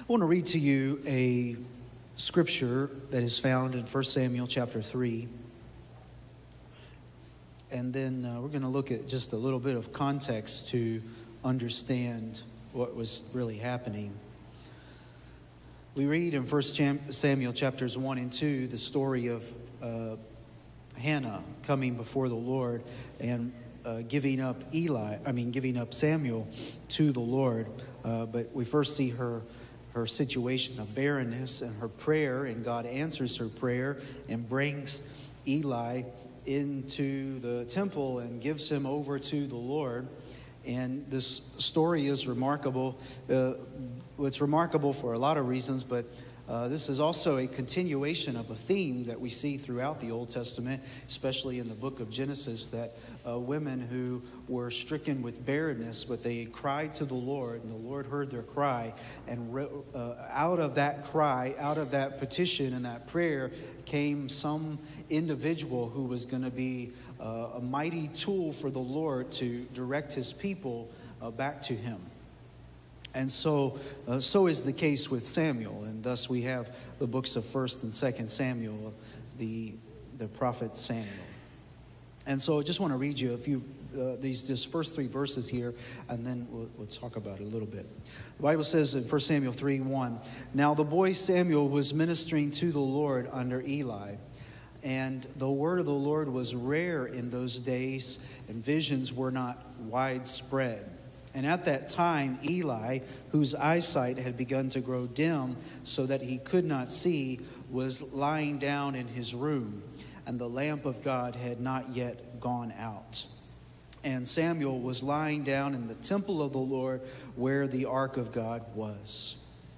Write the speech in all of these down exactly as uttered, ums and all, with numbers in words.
I want to read to you a scripture that is found in First Samuel chapter three. And then uh, we're going to look at just a little bit of context to understand what was really happening. We read in First Samuel chapters one and two the story of uh, Hannah coming before the Lord and uh, giving up Eli, I mean giving up Samuel to the Lord. Uh, but we first see her her situation of barrenness and her prayer, and God answers her prayer and brings Eli into the temple and gives him over to the Lord. And this story is remarkable. Uh, it's remarkable for a lot of reasons, but uh, this is also a continuation of a theme that we see throughout the Old Testament, especially in the book of Genesis, that uh, women who were stricken with barrenness, but they cried to the Lord, and the Lord heard their cry. And uh, out of that cry, out of that petition and that prayer, came some individual who was going to be uh, a mighty tool for the Lord to direct his people uh, back to him. And so, uh, so is the case with Samuel, and thus we have the books of First and Second Samuel, the the prophet Samuel. And so, I just want to read you a few uh, these just first three verses here, and then we'll, we'll talk about it a little bit. The Bible says in First Samuel three one, "Now the boy Samuel was ministering to the Lord under Eli, and the word of the Lord was rare in those days, and visions were not widespread. And at that time, Eli, whose eyesight had begun to grow dim so that he could not see, was lying down in his room, and the lamp of God had not yet gone out. And Samuel was lying down in the temple of the Lord where the ark of God was."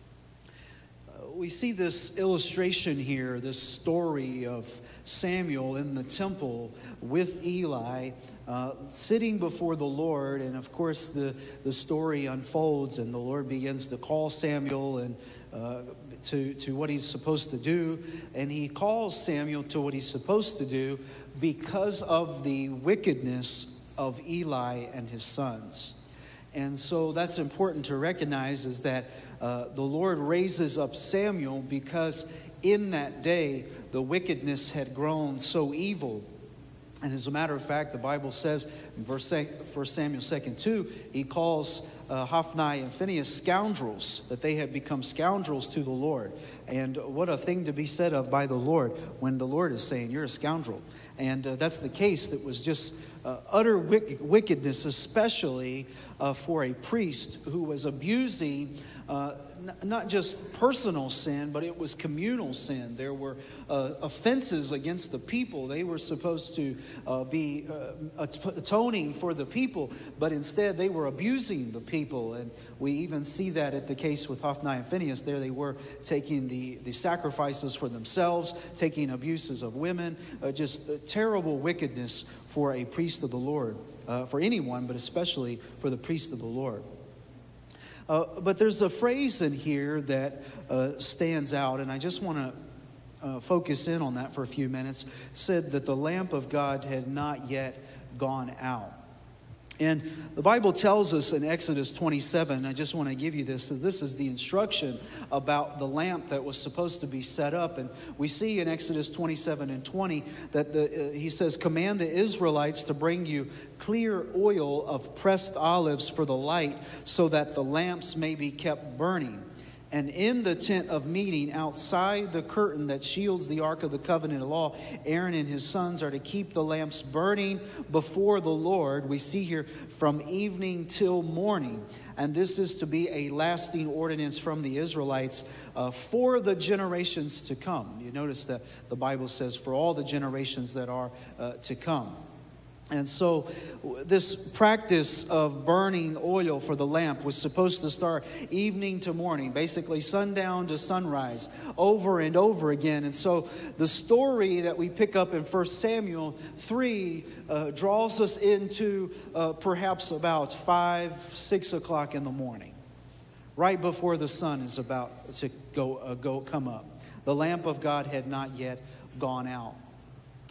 We see this illustration here, this story of Samuel in the temple with Eli, uh, sitting before the Lord. And of course, the, the story unfolds, and the Lord begins to call Samuel and uh, to, to what he's supposed to do. And he calls Samuel to what he's supposed to do because of the wickedness of Eli and his sons. And so that's important to recognize, is that uh, the Lord raises up Samuel because in that day the wickedness had grown so evil. And as a matter of fact, the Bible says in First Samuel two, he calls uh, Hophni and Phinehas scoundrels, that they had become scoundrels to the Lord. And what a thing to be said of by the Lord when the Lord is saying, "You're a scoundrel." And uh, that's the case. That was just uh, utter wick- wickedness, especially uh, for a priest who was abusing uh, n- not just personal sin, but it was communal sin. There were uh, offenses against the people. They were supposed to uh, be uh, atoning for the people, but instead they were abusing the people. And we even see that at the case with Hophni and Phinehas. There they were taking the, the sacrifices for themselves, taking abuses of women, uh, just uh, terrible wickedness for a priest of the Lord, uh, for anyone, but especially for the priest of the Lord. Uh, but there's a phrase in here that uh, stands out, and I just want to uh, focus in on that for a few minutes. It said that the lamp of God had not yet gone out. And the Bible tells us in Exodus twenty-seven, I just want to give you this, so this is the instruction about the lamp that was supposed to be set up. And we see in Exodus twenty-seven and twenty that the, uh, he says, "Command the Israelites to bring you clear oil of pressed olives for the light, so that the lamps may be kept burning. And in the tent of meeting, outside the curtain that shields the ark of the covenant of law, Aaron and his sons are to keep the lamps burning before the Lord." We see here, "from evening till morning. And this is to be a lasting ordinance from the Israelites uh, for the generations to come." You notice that the Bible says for all the generations that are uh, to come. And so this practice of burning oil for the lamp was supposed to start evening to morning, basically sundown to sunrise, over and over again. And so the story that we pick up in First Samuel three uh, draws us into uh, perhaps about five, six o'clock in the morning, right before the sun is about to go, uh, go come up. The lamp of God had not yet gone out.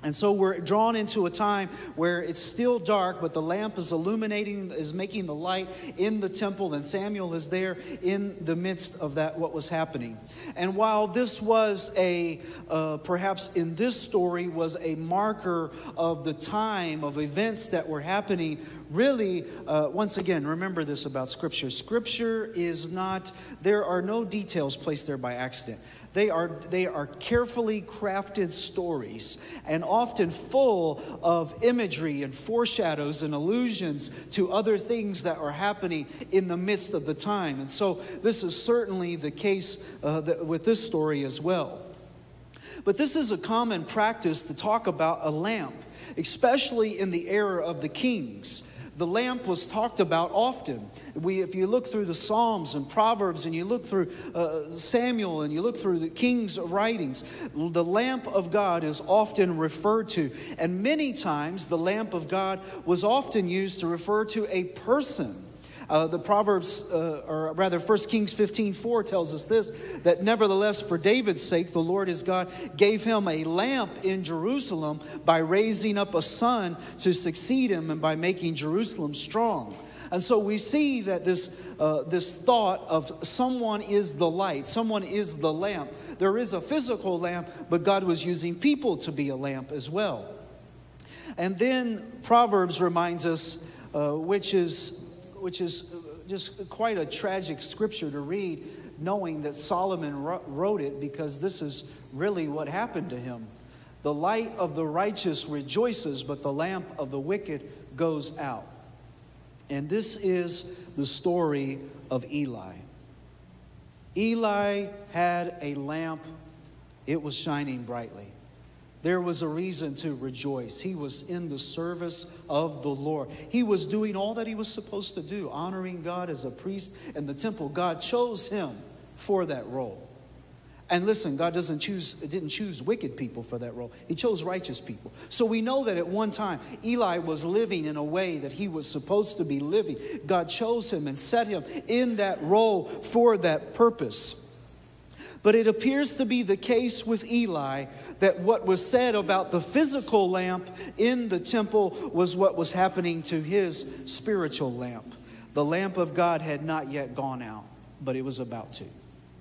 And so we're drawn into a time where it's still dark, but the lamp is illuminating, is making the light in the temple, and Samuel is there in the midst of that, what was happening. And while this was a, uh, perhaps in this story, was a marker of the time of events that were happening, really, uh, once again, remember this about Scripture. Scripture is not, there are no details placed there by accident. They are, they are carefully crafted stories and often full of imagery and foreshadows and allusions to other things that are happening in the midst of the time. And so this is certainly the case uh, that, with this story as well. But this is a common practice to talk about a lamp, especially in the era of the kings. The lamp was talked about often. We, if you look through the Psalms and Proverbs, and you look through uh, Samuel, and you look through the king's writings, the lamp of God is often referred to. And many times the lamp of God was often used to refer to a person. Uh, the Proverbs, uh, or rather First Kings fifteen four tells us this, that nevertheless for David's sake, the Lord his God gave him a lamp in Jerusalem by raising up a son to succeed him and by making Jerusalem strong. And so we see that this, uh, this thought of someone is the light, someone is the lamp. There is a physical lamp, but God was using people to be a lamp as well. And then Proverbs reminds us, uh, which is... which is just quite a tragic scripture to read, knowing that Solomon wrote it because this is really what happened to him. The light of the righteous rejoices, but the lamp of the wicked goes out. And this is the story of Eli. Eli had a lamp. It was shining brightly. There was a reason to rejoice. He was in the service of the Lord. He was doing all that he was supposed to do, honoring God as a priest in the temple. God chose him for that role. And listen, God doesn't choose, didn't choose wicked people for that role. He chose righteous people. So we know that at one time, Eli was living in a way that he was supposed to be living. God chose him and set him in that role for that purpose. But it appears to be the case with Eli that what was said about the physical lamp in the temple was what was happening to his spiritual lamp. The lamp of God had not yet gone out, but it was about to.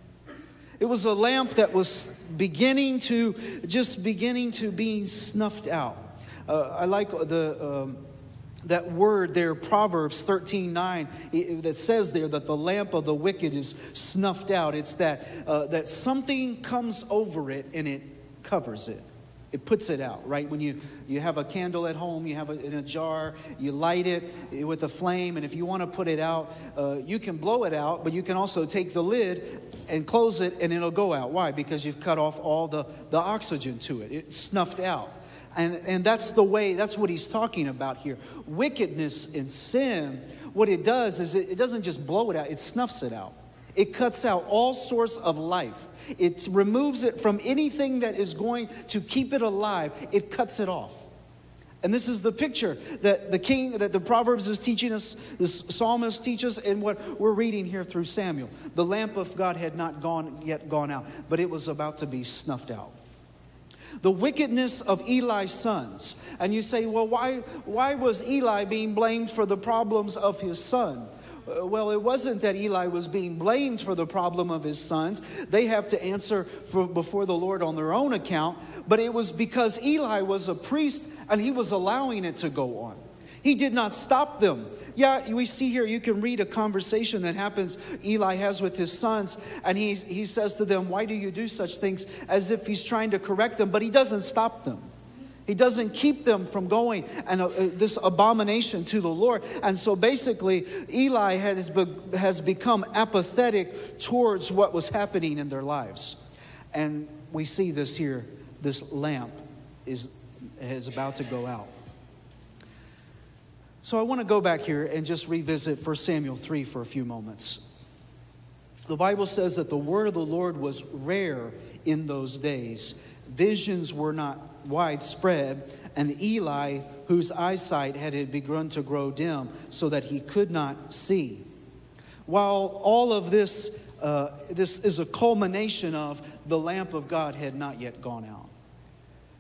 It was a lamp that was beginning to, just beginning to be snuffed out. Uh, I like the... Um, That word there, Proverbs thirteen nine, that says there that the lamp of the wicked is snuffed out. It's that uh, that something comes over it and it covers it. It puts it out, right? When you, you have a candle at home, you have it in a jar, you light it with a flame, and if you want to put it out, uh, you can blow it out, but you can also take the lid and close it and it'll go out. Why? Because you've cut off all the, the oxygen to it. It's snuffed out. And, and that's the way, that's what he's talking about here. Wickedness and sin, what it does is it, it doesn't just blow it out, it snuffs it out. It cuts out all source of life. It removes it from anything that is going to keep it alive. It cuts it off. And this is the picture that the king, that the Proverbs is teaching us, the psalmist teaches, and what we're reading here through Samuel. The lamp of God had not gone yet gone out, but it was about to be snuffed out. The wickedness of Eli's sons. And you say, well, why, why was Eli being blamed for the problems of his son? Well, it wasn't that Eli was being blamed for the problem of his sons. They have to answer for, before the Lord on their own account. But it was because Eli was a priest and he was allowing it to go on. He did not stop them. Yeah, we see here, you can read a conversation that happens, Eli has with his sons, and he, he says to them, why do you do such things, as if he's trying to correct them, but he doesn't stop them. He doesn't keep them from going and uh, this abomination to the Lord. And so basically, Eli has, be, has become apathetic towards what was happening in their lives. And we see this here, this lamp is, is about to go out. So I want to go back here and just revisit First Samuel three for a few moments. The Bible says that the word of the Lord was rare in those days. Visions were not widespread, and Eli, whose eyesight had begun to grow dim so that he could not see. While all of this, uh, this is a culmination of the lamp of God had not yet gone out.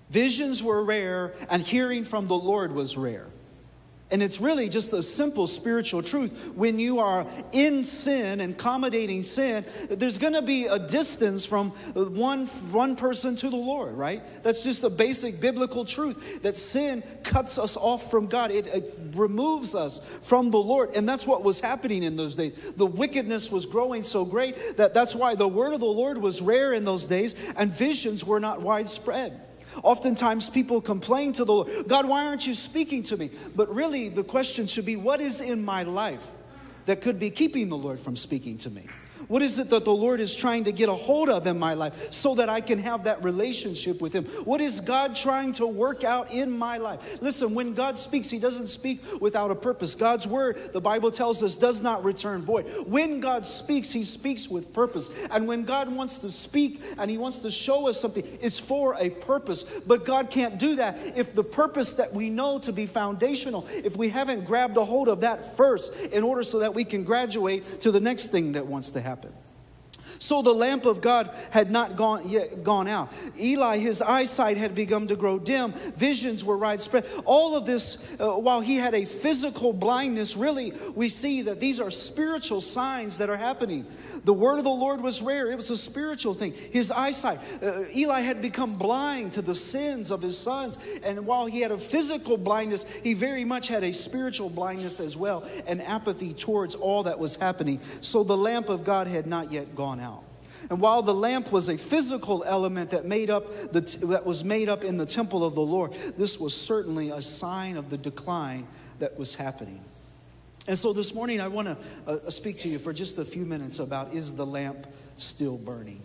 Visions were rare, and hearing from the Lord was rare. And it's really just a simple spiritual truth. When you are in sin and accommodating sin, there's going to be a distance from one, one person to the Lord, right? That's just a basic biblical truth, that sin cuts us off from God. It, it removes us from the Lord. And that's what was happening in those days. The wickedness was growing so great that that's why the word of the Lord was rare in those days, and visions were not widespread. Oftentimes people complain to the Lord, God, why aren't you speaking to me? But really the question should be, what is in my life that could be keeping the Lord from speaking to me? What is it that the Lord is trying to get a hold of in my life so that I can have that relationship with Him? What is God trying to work out in my life? Listen, when God speaks, He doesn't speak without a purpose. God's word, the Bible tells us, does not return void. When God speaks, He speaks with purpose. And when God wants to speak and He wants to show us something, it's for a purpose. But God can't do that if the purpose that we know to be foundational, if we haven't grabbed a hold of that first in order so that we can graduate to the next thing that wants to happen. So the lamp of God had not gone yet gone out. Eli, his eyesight had begun to grow dim. Visions were widespread. All of this, uh, while he had a physical blindness, really we see that these are spiritual signs that are happening. The word of the Lord was rare. It was a spiritual thing. His eyesight, uh, Eli had become blind to the sins of his sons. And while he had a physical blindness, he very much had a spiritual blindness as well, and apathy towards all that was happening. So the lamp of God had not yet gone out. And while the lamp was a physical element that made up the that was made up in the temple of the Lord, this was certainly a sign of the decline that was happening. And so this morning I want to uh, speak to you for just a few minutes about, is the lamp still burning?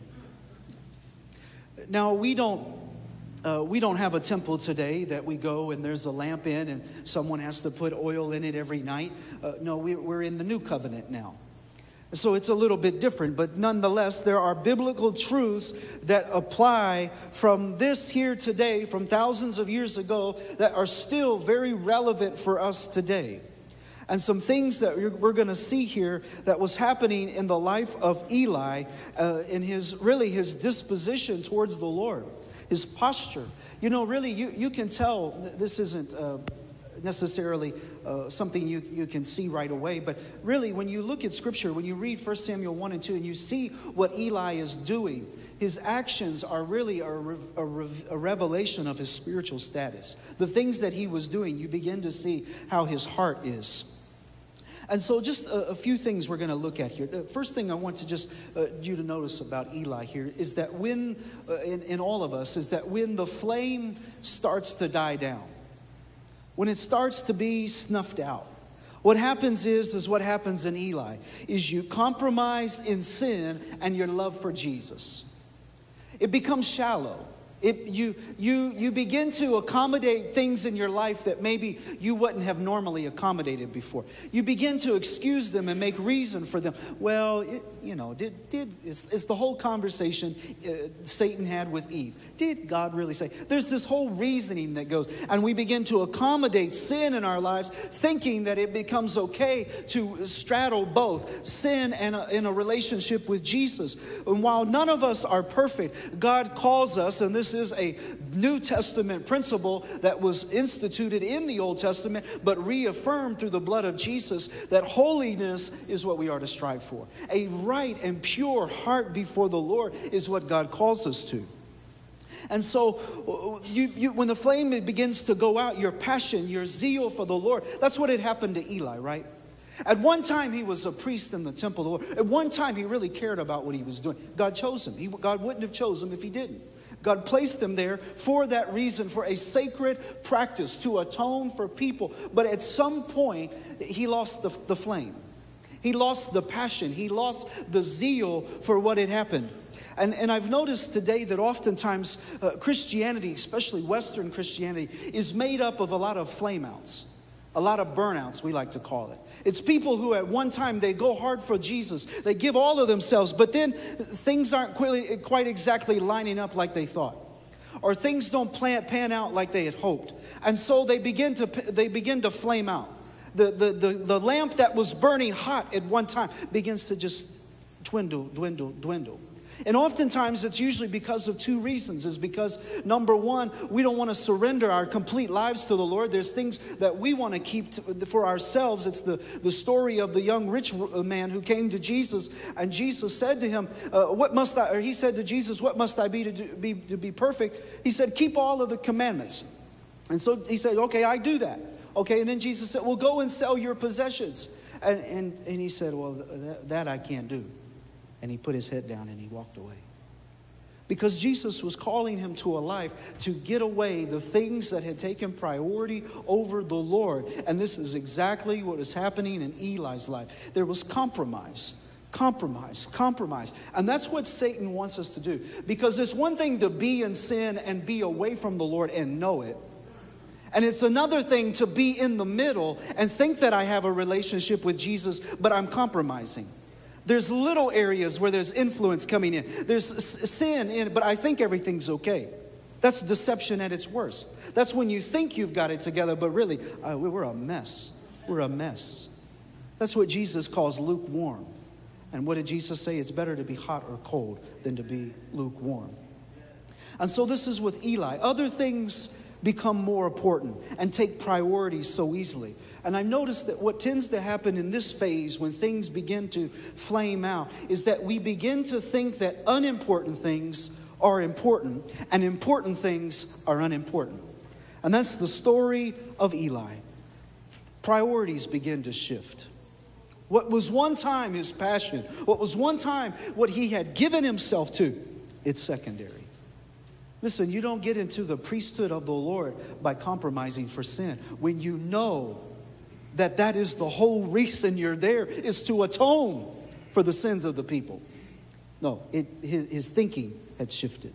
Now we don't uh, we don't have a temple today that we go and there's a lamp in and someone has to put oil in it every night. Uh, no, we, we're in the new covenant now. So it's a little bit different, but nonetheless, there are biblical truths that apply from this here today, from thousands of years ago, that are still very relevant for us today. And some things that we're going to see here that was happening in the life of Eli, uh, in his, really his disposition towards the Lord, his posture. You know, really, you, you can tell this isn't Uh, necessarily uh, something you, you can see right away. But really, when you look at Scripture, when you read First Samuel one and two, and you see what Eli is doing, his actions are really a, a, a revelation of his spiritual status. The things that he was doing, you begin to see how his heart is. And so just a, a few things we're going to look at here. The first thing I want to just uh, you to notice about Eli here is that when, uh, in, in all of us, is that when the flame starts to die down, when it starts to be snuffed out, what happens is, is what happens in Eli, is you compromise in sin and your love for Jesus. It becomes shallow. It, you, you, you begin to accommodate things in your life that maybe you wouldn't have normally accommodated before. You begin to excuse them and make reason for them. Well, it, you know, did, did, it's, it's the whole conversation uh, Satan had with Eve. Did God really say? There's this whole reasoning that goes, and we begin to accommodate sin in our lives, thinking that it becomes okay to straddle both sin and a, in a relationship with Jesus. And while none of us are perfect, God calls us, and this is a New Testament principle that was instituted in the Old Testament, but reaffirmed through the blood of Jesus, that holiness is what we are to strive for. A right and pure heart before the Lord is what God calls us to. And so you, you, when the flame begins to go out, your passion, your zeal for the Lord, that's what had happened to Eli, right? At one time, he was a priest in the temple of the Lord. At one time, he really cared about what he was doing. God chose him. He, God wouldn't have chosen him if he didn't. God placed him there for that reason, for a sacred practice, to atone for people. But at some point, he lost the, the flame. He lost the passion. He lost the zeal for what had happened. And, and I've noticed today that oftentimes uh, Christianity, especially Western Christianity, is made up of a lot of flameouts. A lot of burnouts, we like to call it. It's people who at one time, they go hard for Jesus. They give all of themselves, but then things aren't quite, quite exactly lining up like they thought. Or things don't plan, pan out like they had hoped. And so they begin to, they begin to flame out. The, the, the, the lamp that was burning hot at one time begins to just dwindle, dwindle, dwindle. And oftentimes it's usually because of two reasons. Is because, number one, we don't want to surrender our complete lives to the Lord. There's things that we want to keep to, for ourselves. It's the, the story of the young rich man who came to Jesus, and Jesus said to him, uh, what must I, or he said to Jesus, what must I be to, do, be to be perfect? He said, keep all of the commandments. And so he said, okay, I do that. Okay, and then Jesus said, well, go and sell your possessions. And, and, and he said, well, that, that I can't do. And he put his head down and he walked away. Because Jesus was calling him to a life to get away the things that had taken priority over the Lord. And this is exactly what is happening in Eli's life. There was compromise, compromise, compromise. And that's what Satan wants us to do. Because it's one thing to be in sin and be away from the Lord and know it. And it's another thing to be in the middle and think that I have a relationship with Jesus, but I'm compromising. There's little areas where there's influence coming in. There's sin in, but I think everything's okay. That's deception at its worst. That's when you think you've got it together, but really, uh, we're a mess. We're a mess. That's what Jesus calls lukewarm. And what did Jesus say? It's better to be hot or cold than to be lukewarm. And so this is with Eli. Other things become more important and take priority so easily. And I've noticed that what tends to happen in this phase when things begin to flame out is that we begin to think that unimportant things are important and important things are unimportant. And that's the story of Eli. Priorities begin to shift. What was one time his passion, what was one time what he had given himself to, it's secondary. Listen, you don't get into the priesthood of the Lord by compromising for sin. When you know that that is the whole reason you're there, is to atone for the sins of the people. No, it, his, his thinking had shifted.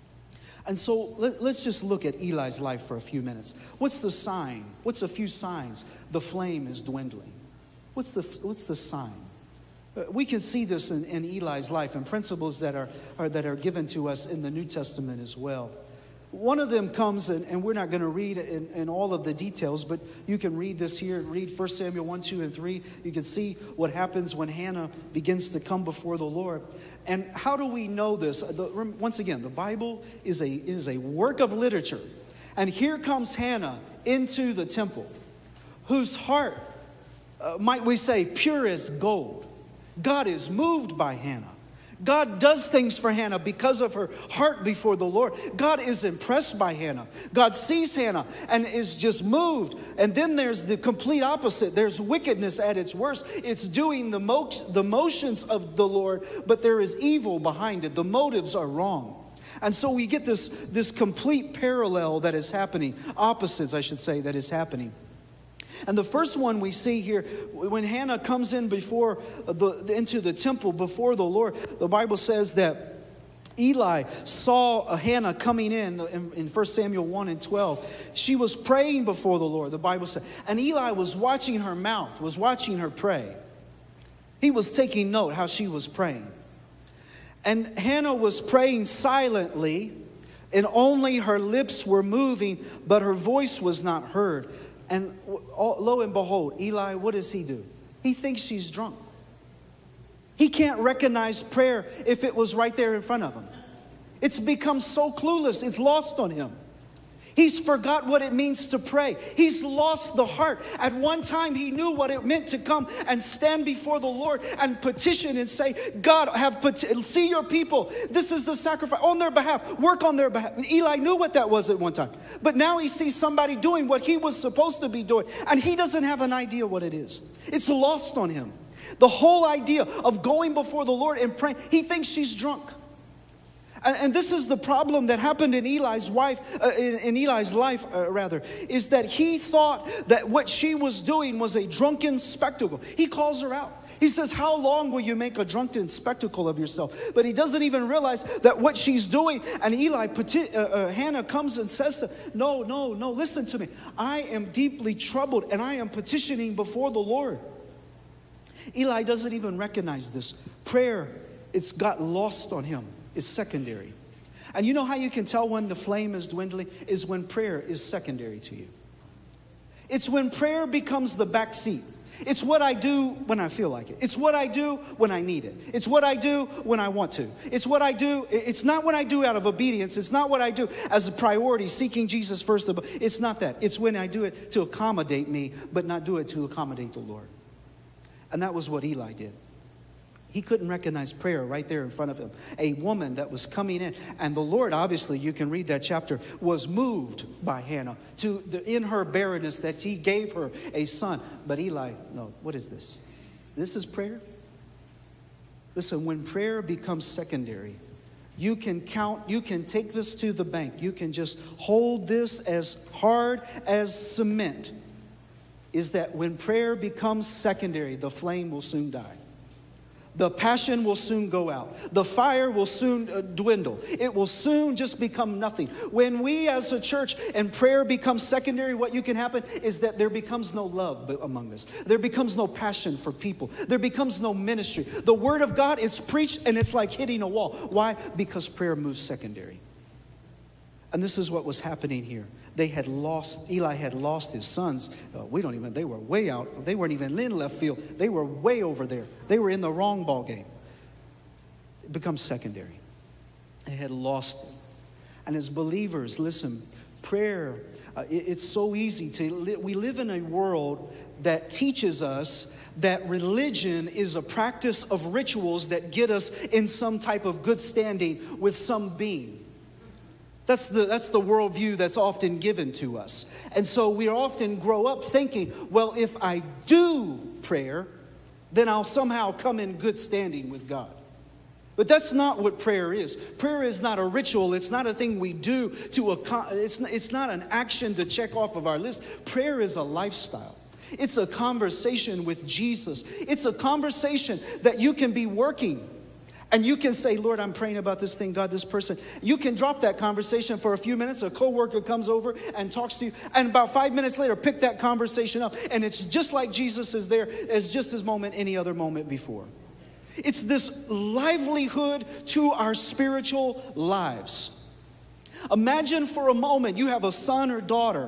And so let, let's just look at Eli's life for a few minutes. What's the sign? What's a few signs the flame is dwindling? What's the, what's the sign? Uh, we can see this in, in Eli's life and principles that are, are, that are given to us in the New Testament as well. One of them comes, and, and we're not going to read in, in all of the details, but you can read this here. Read First Samuel one, two, and three. You can see what happens when Hannah begins to come before the Lord. And how do we know this? The, once again, the Bible is a, is a work of literature. And here comes Hannah into the temple, whose heart, uh, might we say, pure as gold. God is moved by Hannah. God does things for Hannah because of her heart before the Lord. God is impressed by Hannah. God sees Hannah and is just moved. And then there's the complete opposite. There's wickedness at its worst. It's doing the, mo- the motions of the Lord, but there is evil behind it. The motives are wrong. And so we get this, this complete parallel that is happening, opposites, I should say, that is happening. And the first one we see here, when Hannah comes in before the, into the temple before the Lord, the Bible says that Eli saw Hannah coming in, in in First Samuel one and twelve. She was praying before the Lord, the Bible said. And Eli was watching her mouth, was watching her pray. He was taking note how she was praying. And Hannah was praying silently, and only her lips were moving, but her voice was not heard. And lo and behold, Eli, what does he do? He thinks she's drunk. He can't recognize prayer if it was right there in front of him. It's become so clueless, it's lost on him. He's forgot what it means to pray. He's lost the heart. At one time, he knew what it meant to come and stand before the Lord and petition and say, God, have pet- see your people. This is the sacrifice on their behalf. Work on their behalf. Eli knew what that was at one time. But now he sees somebody doing what he was supposed to be doing. And he doesn't have an idea what it is. It's lost on him. The whole idea of going before the Lord and praying, he thinks she's drunk. And this is the problem that happened in Eli's wife, uh, in, in Eli's life, uh, rather, is that he thought that what she was doing was a drunken spectacle. He calls her out. He says, how long will you make a drunken spectacle of yourself? But he doesn't even realize that what she's doing. And Eli, uh, uh, Hannah comes and says to him, no, no, no, listen to me. I am deeply troubled and I am petitioning before the Lord. Eli doesn't even recognize this. Prayer, it's got lost on him. Is secondary. And you know how you can tell when the flame is dwindling? Is when prayer is secondary to you. It's when prayer becomes the back seat. It's what I do when I feel like it. It's what I do when I need it. It's what I do when I want to. It's what I do. It's not what I do out of obedience. It's not what I do as a priority, seeking Jesus first. It's not that. It's when I do it to accommodate me, but not do it to accommodate the Lord. And that was what Eli did. He couldn't recognize prayer right there in front of him. A woman that was coming in. And the Lord, obviously, you can read that chapter, was moved by Hannah to the, in her barrenness that he gave her a son. But Eli, no, what is this? This is prayer? Listen, when prayer becomes secondary, you can count, you can take this to the bank. You can just hold this as hard as cement. Is that when prayer becomes secondary, the flame will soon die. The passion will soon go out. The fire will soon uh, dwindle. It will soon just become nothing. When we as a church and prayer becomes secondary, what you can happen is that there becomes no love among us. There becomes no passion for people. There becomes no ministry. The word of God is preached and it's like hitting a wall. Why? Because prayer moves secondary. And this is what was happening here. They had lost, Eli had lost his sons. Uh, we don't even, they were way out. They weren't even in left field. They were way over there. They were in the wrong ball game. It becomes secondary. They had lost it. And as believers, listen, prayer, uh, it, it's so easy to, li- we live in a world that teaches us that religion is a practice of rituals that get us in some type of good standing with some being. That's the, that's the worldview that's often given to us. And so we often grow up thinking, well, if I do prayer, then I'll somehow come in good standing with God. But that's not what prayer is. Prayer is not a ritual. It's not a thing we do to, it's, it's not an action to check off of our list. Prayer is a lifestyle. It's a conversation with Jesus. It's a conversation that you can be working. And you can say, Lord, I'm praying about this thing, God, this person. You can drop that conversation for a few minutes. A coworker comes over and talks to you. And about five minutes later, pick that conversation up. And it's just like Jesus is there as just as moment any other moment before. It's this livelihood to our spiritual lives. Imagine for a moment you have a son or daughter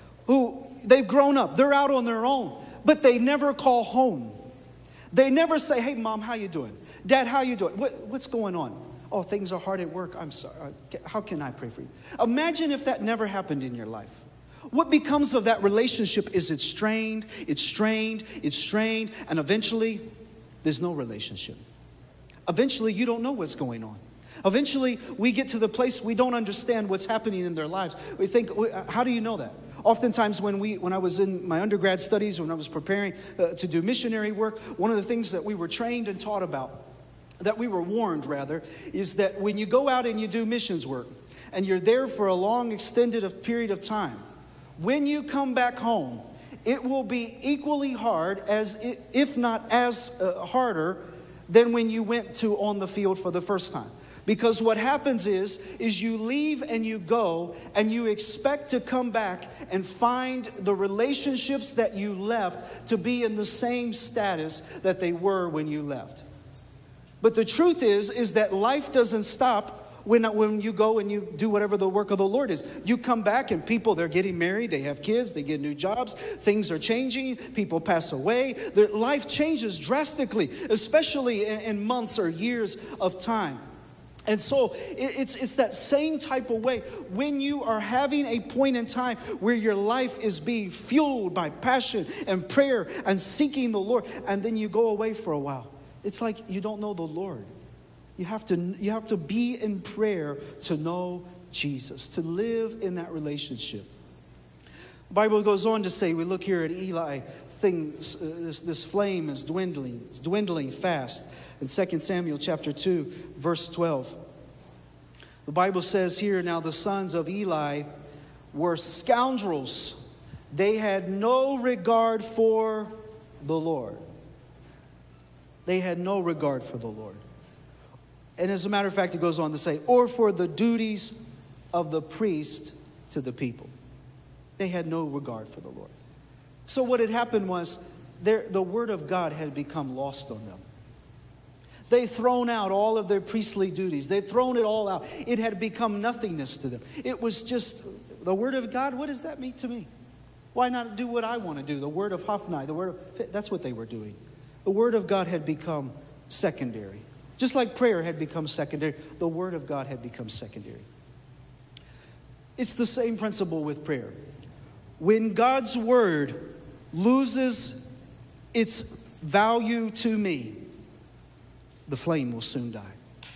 who they've grown up. They're out on their own, but they never call home. They never say, hey, Mom, how you doing? Dad, how you doing? What, what's going on? Oh, things are hard at work. I'm sorry. How can I pray for you? Imagine if that never happened in your life. What becomes of that relationship is it's strained, it's strained, it's strained, and eventually there's no relationship. Eventually you don't know what's going on. Eventually we get to the place we don't understand what's happening in their lives. We think, how do you know that? Oftentimes when we, when I was in my undergrad studies, when I was preparing uh, to do missionary work, one of the things that we were trained and taught about, that we were warned rather, is that when you go out and you do missions work, and you're there for a long extended period of time, when you come back home, it will be equally hard, as it, if not as uh, harder, than when you went to on the field for the first time. Because what happens is, is you leave and you go and you expect to come back and find the relationships that you left to be in the same status that they were when you left. But the truth is, is that life doesn't stop when, when you go and you do whatever the work of the Lord is. You come back and people, they're getting married, they have kids, they get new jobs, things are changing, people pass away. Their life changes drastically, especially in, in months or years of time. And so it's, it's that same type of way when you are having a point in time where your life is being fueled by passion and prayer and seeking the Lord, and then you go away for a while. It's like you don't know the Lord. You have to, you have to be in prayer to know Jesus, to live in that relationship. The Bible goes on to say, we look here at Eli, things, uh, this, this flame is dwindling, it's dwindling fast. In Second Samuel chapter two, verse twelve, the Bible says here, now the sons of Eli were scoundrels. They had no regard for the Lord. They had no regard for the Lord. And as a matter of fact, it goes on to say, or for the duties of the priest to the people. They had no regard for the Lord. So what had happened was, the word of God had become lost on them. They'd thrown out all of their priestly duties. They'd thrown it all out. It had become nothingness to them. It was just, the word of God, what does that mean to me? Why not do what I want to do? The word of Hophni, the word of, that's what they were doing. The word of God had become secondary. Just like prayer had become secondary, the word of God had become secondary. It's the same principle with prayer. When God's word loses its value to me, the flame will soon die.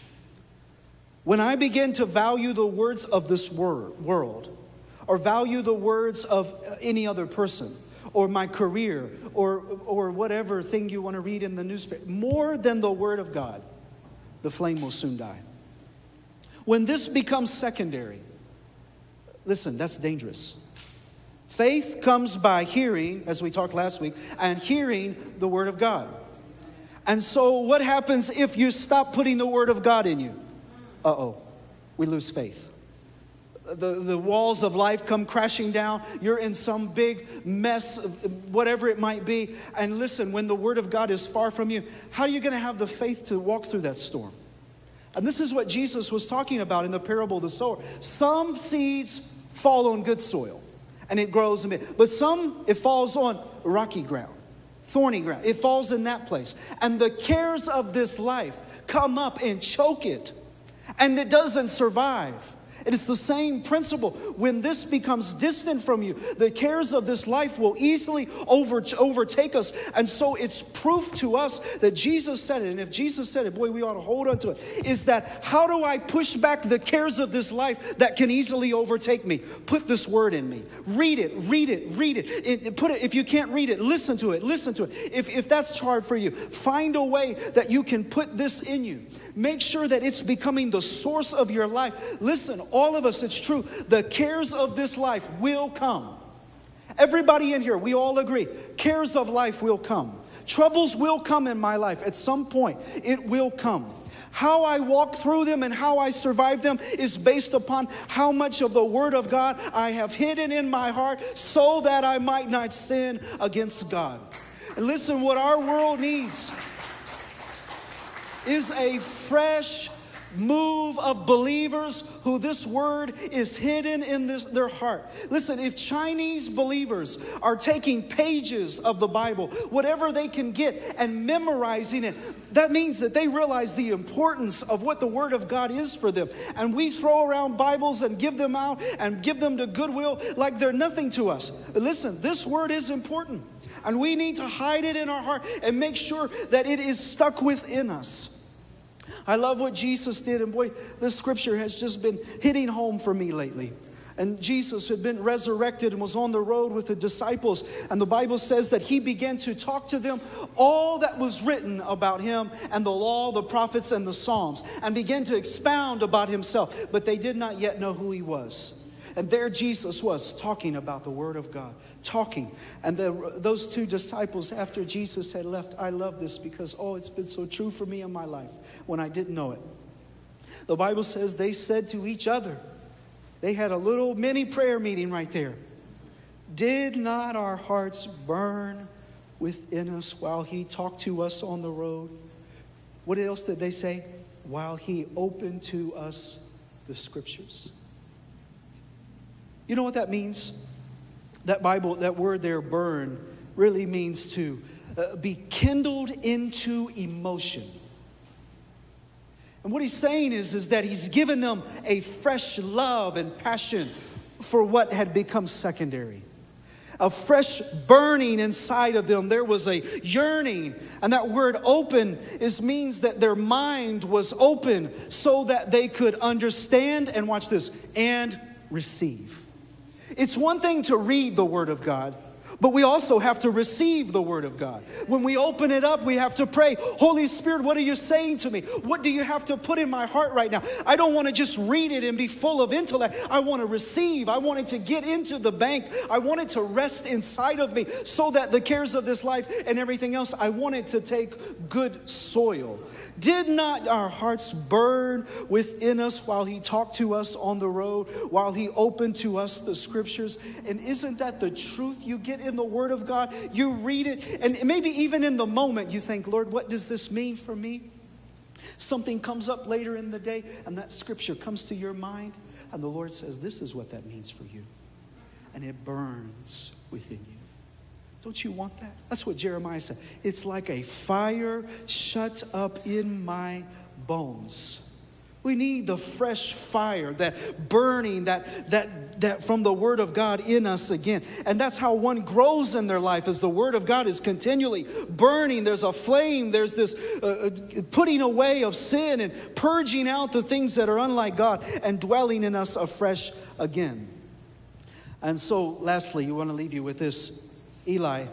When I begin to value the words of this world, or value the words of any other person, or my career, or, or whatever thing you want to read in the newspaper, more than the word of God, the flame will soon die. When this becomes secondary, listen, that's dangerous. Faith comes by hearing, as we talked last week, and hearing the word of God. And so what happens if you stop putting the word of God in you? Uh-oh, we lose faith. The, the walls of life come crashing down. You're in some big mess, whatever it might be. And listen, when the word of God is far from you, how are you going to have the faith to walk through that storm? And this is what Jesus was talking about in the parable of the sower. Some seeds fall on good soil, and it grows a bit. But some, it falls on rocky ground, thorny ground. It falls in that place. And the cares of this life come up and choke it. And it doesn't survive. It is the same principle. When this becomes distant from you, the cares of this life will easily over, overtake us. And so it's proof to us that Jesus said it. And if Jesus said it, boy, we ought to hold on to it. Is that how do I push back the cares of this life that can easily overtake me? Put this word in me. Read it, read it, read it. it, it put it. If you can't read it, listen to it, listen to it. If, if that's hard for you, find a way that you can put this in you. Make sure that it's becoming the source of your life. Listen, all of us, it's true. The cares of this life will come. Everybody in here, we all agree. Cares of life will come. Troubles will come in my life. At some point, it will come. How I walk through them and how I survive them is based upon how much of the word of God I have hidden in my heart so that I might not sin against God. And listen, what our world needs is a fresh move of believers who this word is hidden in this, their heart. Listen, if Chinese believers are taking pages of the Bible, whatever they can get, and memorizing it, that means that they realize the importance of what the word of God is for them. And we throw around Bibles and give them out and give them to Goodwill like they're nothing to us. But listen, this word is important. And we need to hide it in our heart and make sure that it is stuck within us. I love what Jesus did, and boy, this scripture has just been hitting home for me lately. And Jesus had been resurrected and was on the road with the disciples. And the Bible says that he began to talk to them all that was written about him and the law, the prophets, and the Psalms, and began to expound about himself. But they did not yet know who he was. And there Jesus was talking about the word of God, talking. And the, those two disciples, after Jesus had left, I love this because, oh, it's been so true for me in my life when I didn't know it. The Bible says they said to each other, they had a little mini prayer meeting right there. Did not our hearts burn within us while he talked to us on the road? What else did they say? While he opened to us the scriptures. You know what that means? That Bible, that word there, burn, really means to uh, be kindled into emotion. And what he's saying is, is that he's given them a fresh love and passion for what had become secondary. A fresh burning inside of them. There was a yearning. And that word open is means that their mind was open so that they could understand, and watch this, and receive. It's one thing to read the word of God, but we also have to receive the word of God. When we open it up, we have to pray, Holy Spirit, what are you saying to me? What do you have to put in my heart right now? I don't want to just read it and be full of intellect. I want to receive. I want it to get into the bank. I want it to rest inside of me so that the cares of this life and everything else, I want it to take good soil. Did not our hearts burn within us while he talked to us on the road, while he opened to us the scriptures? And isn't that the truth you get in the word of God? You read it, and maybe even in the moment you think, Lord, what does this mean for me? Something comes up later in the day, and that scripture comes to your mind, and the Lord says, this is what that means for you. and it burns within you. Don't you want that? That's what Jeremiah said. It's like a fire shut up in my bones. We need the fresh fire, that burning, that, that, that from the Word of God in us again. And that's how one grows in their life, as the Word of God is continually burning. There's a flame. There's this uh, putting away of sin and purging out the things that are unlike God and dwelling in us afresh again. And so, lastly, I want to leave you with this. Eli,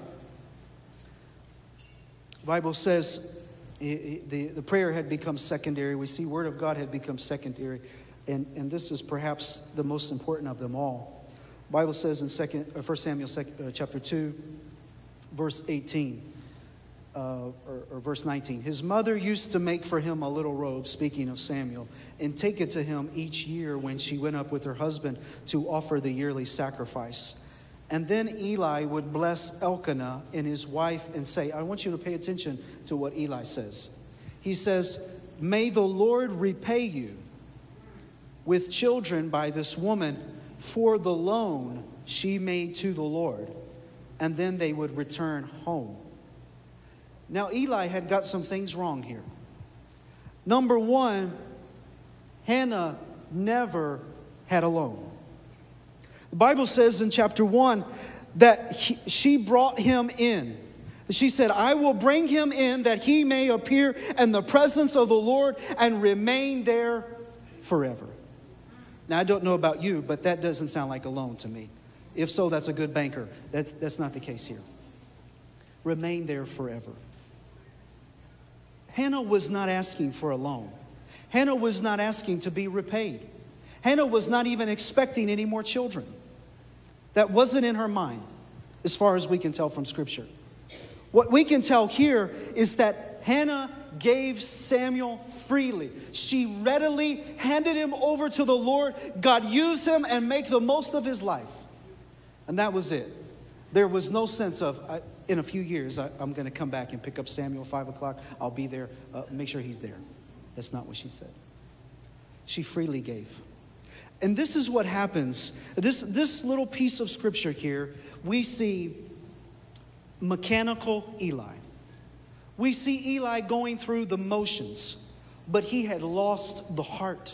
the Bible says, The, the prayer had become secondary. We see Word of God had become secondary. And, and this is perhaps the most important of them all. The Bible says in second, First Samuel uh, chapter two, verse eighteen, uh, or, or verse nineteen. His mother used to make for him a little robe, speaking of Samuel, and take it to him each year when she went up with her husband to offer the yearly sacrifice. And then Eli would bless Elkanah and his wife and say, I want you to pay attention to what Eli says. He says, may the Lord repay you with children by this woman for the loan she made to the Lord. And then they would return home. Now, Eli had got some things wrong here. Number one, Hannah never had a loan. The Bible says in chapter one that he, she brought him in. She said, I will bring him in that he may appear in the presence of the Lord and remain there forever. Now, I don't know about you, but that doesn't sound like a loan to me. If so, that's a good banker. That's, that's not the case here. Remain there forever. Hannah was not asking for a loan. Hannah was not asking to be repaid. Hannah was not even expecting any more children. That wasn't in her mind, as far as we can tell from Scripture. What we can tell here is that Hannah gave Samuel freely. She readily handed him over to the Lord. God used him and made the most of his life. And that was it. There was no sense of, I, in a few years, I, I'm going to come back and pick up Samuel at five o'clock. I'll be there. Uh, make sure he's there. That's not what she said. She freely gave. And this is what happens. This, this little piece of Scripture here, we see mechanical Eli. We see Eli going through the motions, but he had lost the heart.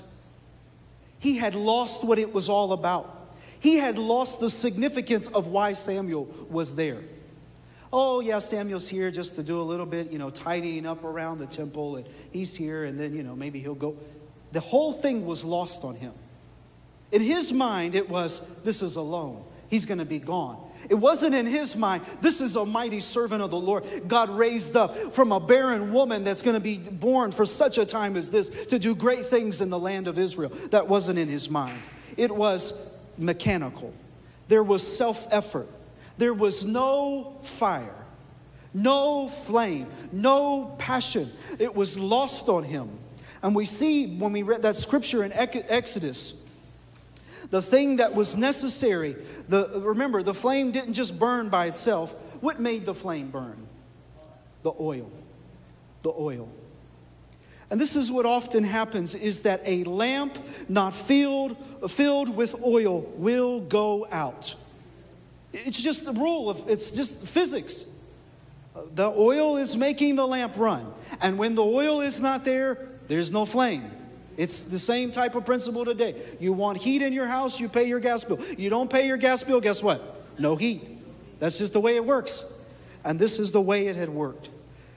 He had lost what it was all about. He had lost the significance of why Samuel was there. Oh, yeah, Samuel's here just to do a little bit, you know, tidying up around the temple, and he's here, and then, you know, maybe he'll go. The whole thing was lost on him. In his mind, it was, this is a loan. He's going to be gone. It wasn't in his mind, this is a mighty servant of the Lord. God raised up from a barren woman that's going to be born for such a time as this to do great things in the land of Israel. That wasn't in his mind. It was mechanical. There was self-effort. There was no fire, no flame, no passion. It was lost on him. And we see when we read that scripture in Exodus, the thing that was necessary, the, remember, the flame didn't just burn by itself. What made the flame burn? The oil. The oil. And this is what often happens, is that a lamp not filled, filled with oil will go out. It's just the rule of, it's just physics. The oil is making the lamp run. And when the oil is not there, there's no flame. It's the same type of principle today. You want heat in your house, you pay your gas bill. You don't pay your gas bill, guess what? No heat. That's just the way it works. And this is the way it had worked.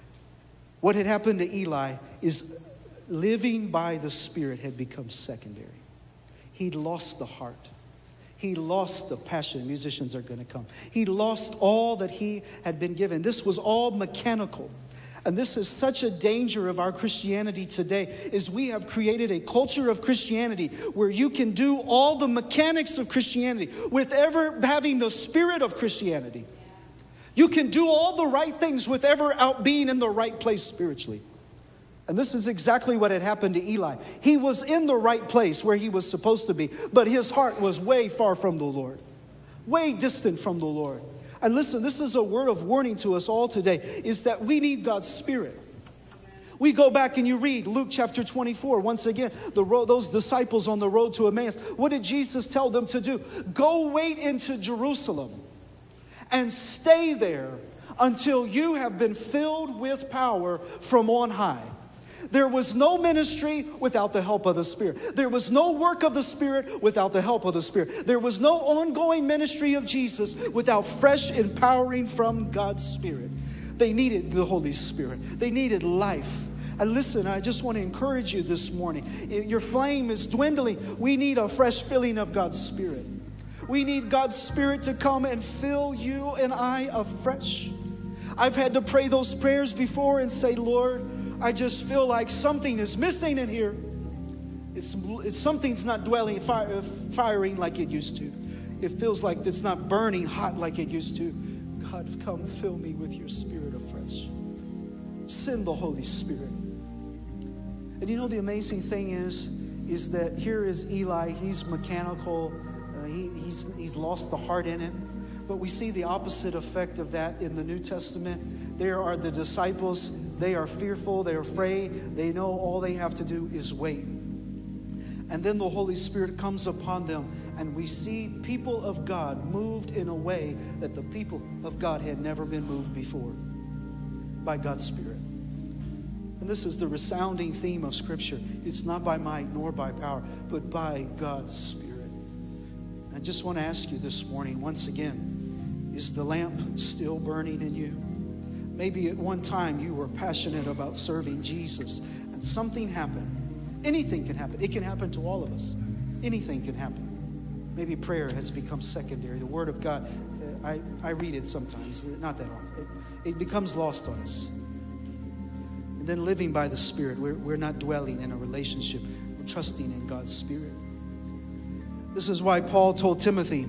What had happened to Eli is living by the Spirit had become secondary. He'd lost the heart. He lost the passion. Musicians are going to come. He lost all that he had been given. This was all mechanical. And this is such a danger of our Christianity today, is we have created a culture of Christianity where you can do all the mechanics of Christianity with ever having the spirit of Christianity. You can do all the right things with ever out being in the right place spiritually. And this is exactly what had happened to Eli. He was in the right place where he was supposed to be, but his heart was way far from the Lord, way distant from the Lord. And listen, this is a word of warning to us all today, is that we need God's Spirit. We go back and you read Luke chapter twenty-four. Once again, the road, those disciples on the road to Emmaus, what did Jesus tell them to do? Go wait into Jerusalem and stay there until you have been filled with power from on high. There was no ministry without the help of the Spirit. There was no work of the Spirit without the help of the Spirit. There was no ongoing ministry of Jesus without fresh empowering from God's Spirit. They needed the Holy Spirit. They needed life. And listen, I just want to encourage you this morning. Your flame is dwindling. We need a fresh filling of God's Spirit. We need God's Spirit to come and fill you and I afresh. I've had to pray those prayers before and say, Lord, I just feel like something is missing in here. It's, it's something's not dwelling, fire, firing like it used to. It feels like it's not burning hot like it used to. God, come fill me with your Spirit afresh. Send the Holy Spirit. And you know the amazing thing is, is that here is Eli. He's mechanical. Uh, he, he's, he's lost the heart in him. But we see the opposite effect of that in the New Testament. There are the disciples. They are fearful. They're afraid. They know all they have to do is wait. And then the Holy Spirit comes upon them. And we see people of God moved in a way that the people of God had never been moved before by God's Spirit. And this is the resounding theme of Scripture. It's not by might nor by power, but by God's Spirit. And I just want to ask you this morning, once again, is the lamp still burning in you? Maybe at one time you were passionate about serving Jesus and something happened. Anything can happen. It can happen to all of us. Anything can happen. Maybe prayer has become secondary. The Word of God, I, I read it sometimes, not that often. It, it becomes lost on us. And then living by the Spirit, we're, we're not dwelling in a relationship. We're trusting in God's Spirit. This is why Paul told Timothy,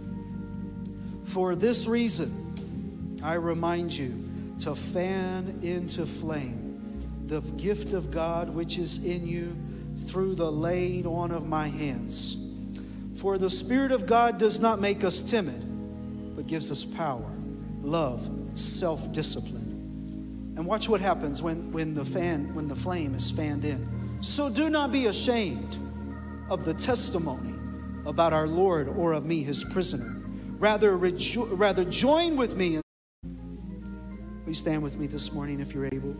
for this reason, I remind you to fan into flame the gift of God which is in you through the laying on of my hands. For the Spirit of God does not make us timid, but gives us power, love, self-discipline. And watch what happens when, when the fan, when the flame is fanned in. So do not be ashamed of the testimony about our Lord or of me, his prisoner. Rather, rejo- rather join with me. Will you stand with me this morning if you're able?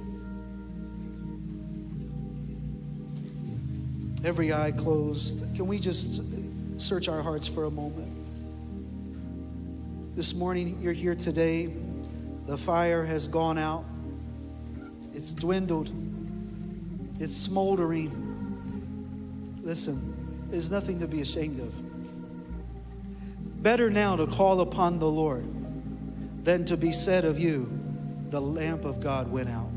Every eye closed. Can we just search our hearts for a moment? This morning, you're here today. The fire has gone out. It's dwindled. It's smoldering. Listen, there's nothing to be ashamed of. Better now to call upon the Lord than to be said of you, the lamp of God went out.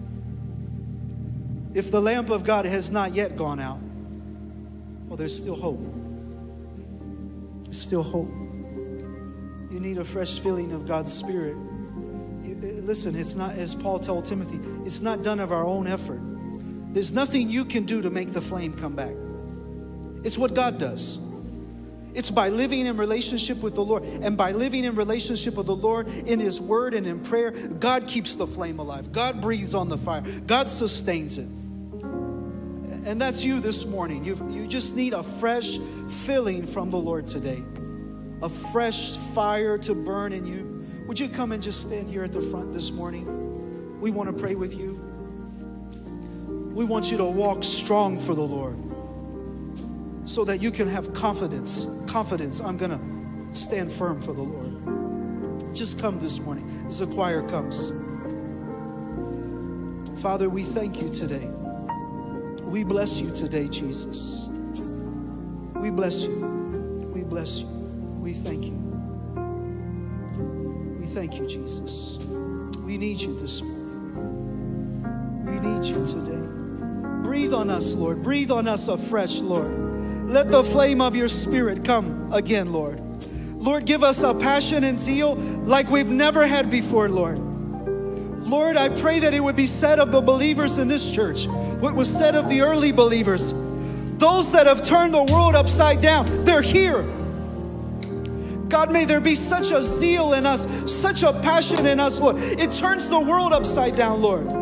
If the lamp of God has not yet gone out, well, there's still hope. There's still hope. You need a fresh filling of God's Spirit. Listen, it's not, as Paul told Timothy, it's not done of our own effort. There's nothing you can do to make the flame come back. It's what God does. It's by living in relationship with the Lord. And by living in relationship with the Lord in his word and in prayer, God keeps the flame alive. God breathes on the fire. God sustains it. And that's you this morning. You you just need a fresh filling from the Lord today. A fresh fire to burn in you. Would you come and just stand here at the front this morning? We want to pray with you. We want you to walk strong for the Lord so that you can have confidence. Confidence, I'm going to stand firm for the Lord. Just come this morning as the choir comes. Father, we thank you today. We bless you today, Jesus. We bless you. We bless you. We thank you. We thank you, Jesus. We need you this morning. We need you today. Breathe on us, Lord. Breathe on us afresh, Lord. Let the flame of your Spirit come again, Lord. Lord, give us a passion and zeal like we've never had before, Lord. Lord, I pray that it would be said of the believers in this church, what was said of the early believers, those that have turned the world upside down, they're here. God, may there be such a zeal in us, such a passion in us, Lord. It turns the world upside down, Lord.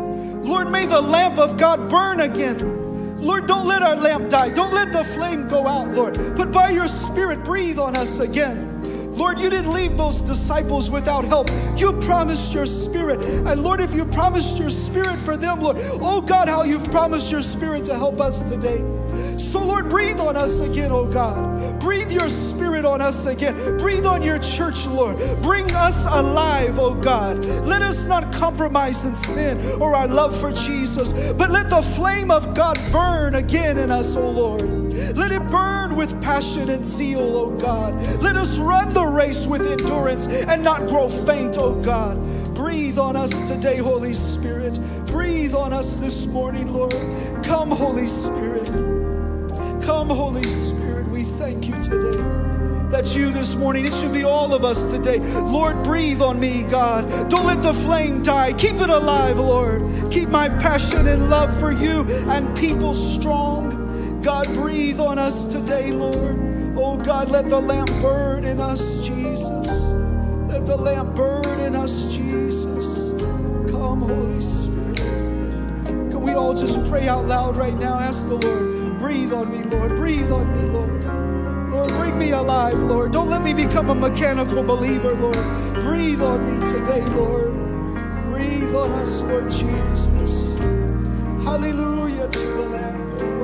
Lord, may the lamp of God burn again. Lord, don't let our lamp die. Don't let the flame go out, Lord. But by your Spirit, breathe on us again. Lord, you didn't leave those disciples without help. You promised your Spirit. And Lord, if you promised your Spirit for them, Lord, oh God, how you've promised your Spirit to help us today. So Lord, breathe on us again, oh God. Breathe your Spirit on us again. Breathe on your church, Lord. Bring us alive, oh God. Let us not compromise in sin or our love for Jesus, but let the flame of God burn again in us, oh Lord. Let it burn with passion and zeal, oh God. Let us run the race with endurance and not grow faint, oh God. Breathe on us today, Holy Spirit. Breathe on us this morning, Lord. Come, Holy Spirit. Come, Holy Spirit. We thank you today. That's you this morning. It should be all of us today. Lord, breathe on me, God. Don't let the flame die. Keep it alive, Lord. Keep my passion and love for you and people strong. God, breathe on us today, Lord. Oh God, let the lamp burn in us, Jesus. Let the lamp burn in us, Jesus. Come, Holy Spirit. Can we all just pray out loud right now? Ask the Lord, breathe on me, Lord. Breathe on me, Lord. Lord, bring me alive, Lord. Don't let me become a mechanical believer, Lord. Breathe on me today, Lord. Breathe on us, Lord Jesus. Hallelujah to the Lamb.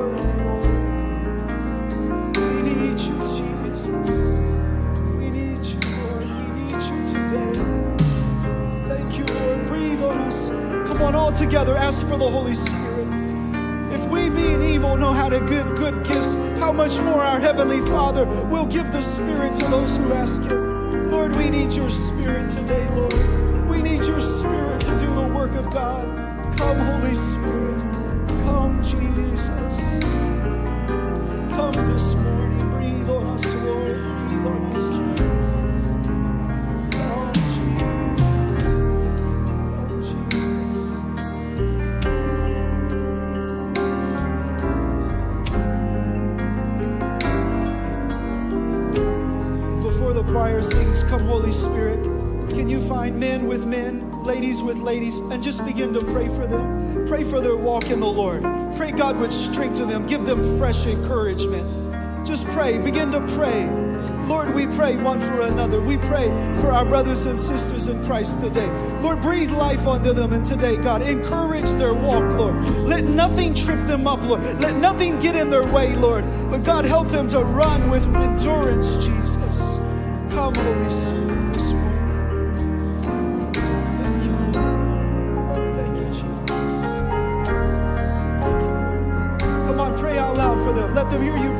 All together, ask for the Holy Spirit. If we being evil know how to give good gifts, how much more our Heavenly Father will give the Spirit to those who ask Him. Lord, we need your Spirit today, Lord. We need your Spirit to do the work of God. Come, Holy Spirit. Come, Jesus. Come this morning. Breathe on us, Lord. Breathe on us, Jesus. Come, Jesus. Come, Jesus. Before the choir sings, come, Holy Spirit, can you find men with men, ladies with ladies, and just begin to pray for them? Pray for their walk in the Lord. Pray God would strengthen them, give them fresh encouragement. Just pray, begin to pray. Lord, we pray one for another. We pray for our brothers and sisters in Christ today. Lord, breathe life onto them, and today, God, encourage their walk, Lord. Let nothing trip them up, Lord. Let nothing get in their way, Lord. But God, help them to run with endurance, Jesus. Come, Holy Spirit, this morning. Thank you, Lord. Thank you, Jesus. Thank you. Come on, pray out loud for them. Let them hear you